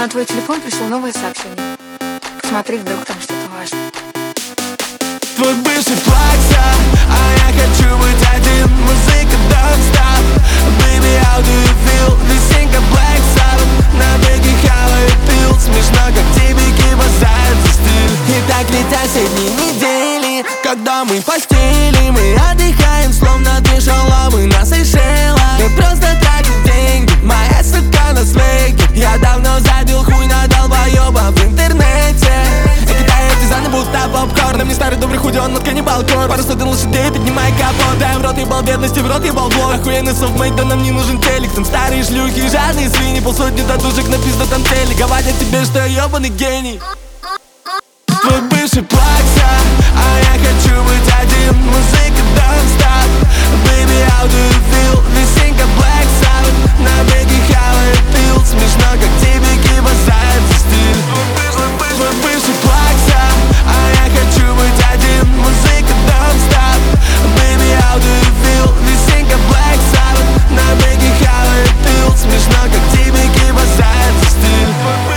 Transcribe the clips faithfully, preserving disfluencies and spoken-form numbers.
На твой телефон пришло новое сообщение. Посмотри, вдруг там что-то важное. Твой бывший плакса, а я хочу быть один. Музыка don't-stop. Baby, how do you feel? Весенка Black Sabbath. На беге хавает пил. Смешно, как тебе кибасает за стиль. И так летят все дни недели, когда мы в постели. Мы отдыхаем, словно две шалавы на Сейшелах. Мы просто тратим деньги, моя сука на свеке. Я давно забил хуй на долбоеба в интернете. И кидаю дизайны будто попкорн. Мне старый добрый худи, он от каннибал кор. Пару сотен лошадей, поднимай капот. Дай в рот ебал бедности, в рот ебал блок. Охуенный софтмейт, да нам не нужен телек. Там старые шлюхи, жадные свиньи. Полсотни татушек на пиздатом теле. Говорят тебе, что я ебаный гений. Твой бывший плакса, а я хочу быть один. Музыка don't-stop. Baby, how do you feel? Весенка Black Sabbath. На беге хавает пил. Смешно, как тебе кибасает за стиль. Твой бывший плакса, а я хочу быть один. Музыка don't-stop. Baby, how do you feel? Весенка Black Sabbath. На беге хавает пил. Смешно, как тебе кибасает за стиль.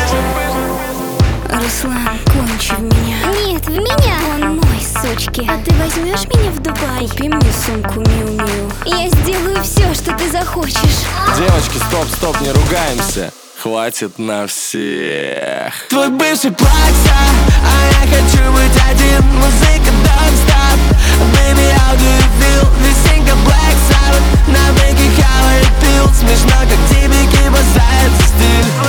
Руслан, кончи в меня. Нет, в меня. Он мой, сучки. А ты возьмешь меня в Дубай? Купи мне сумку Миу-Миу. Я сделаю все, что ты захочешь. Девочки, стоп, стоп, не ругаемся. Хватит на всех. Твой бывший плакса, а я хочу быть один. Музыка don't-stop. Baby, how do you feel? Весенка Black Sabbath. На беге хавает пил. Смешно, как тебе кибасает за стиль.